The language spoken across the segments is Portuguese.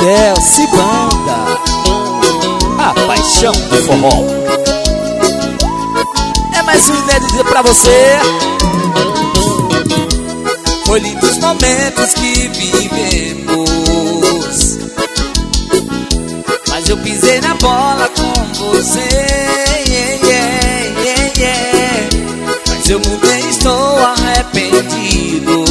Adelce Banda, a paixão do forró. É mais um inédito pra você. Foi lindos momentos que vivemos, mas eu pisei na bola com você. Mas eu mudei, estou arrependido.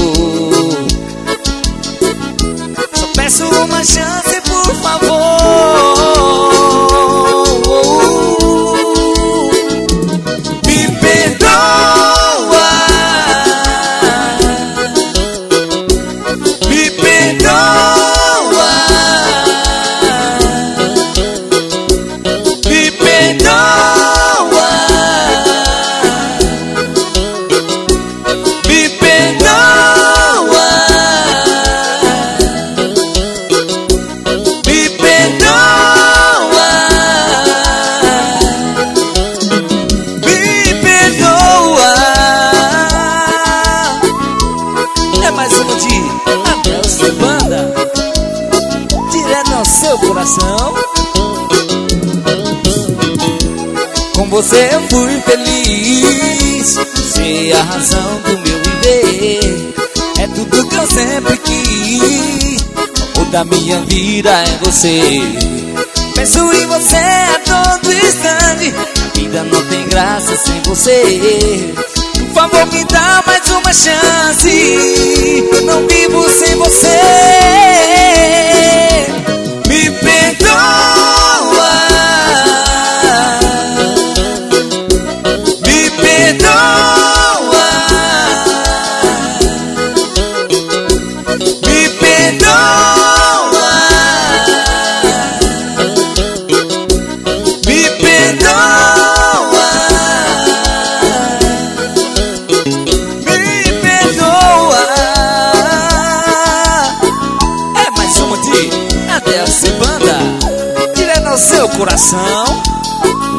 Só peço uma chance, por favor. Me perdoa. Me perdoa. Me perdoa. Me perdoa. Me perdoa. Me perdoa. É mais uma de Adelce Banda, direto ao seu coração. Com você eu fui feliz, você é a razão do meu viver. É tudo que eu sempre quis, o da minha vida é você. Penso em você a todo instante, a vida não tem graça sem você. Por favor, me dá mais uma chance, não vivo sem você. Me perdoa. Me perdoa. Me perdoa. Me perdoa. Me perdoa. É mais uma de Adelce Banda, direto ao seu coração.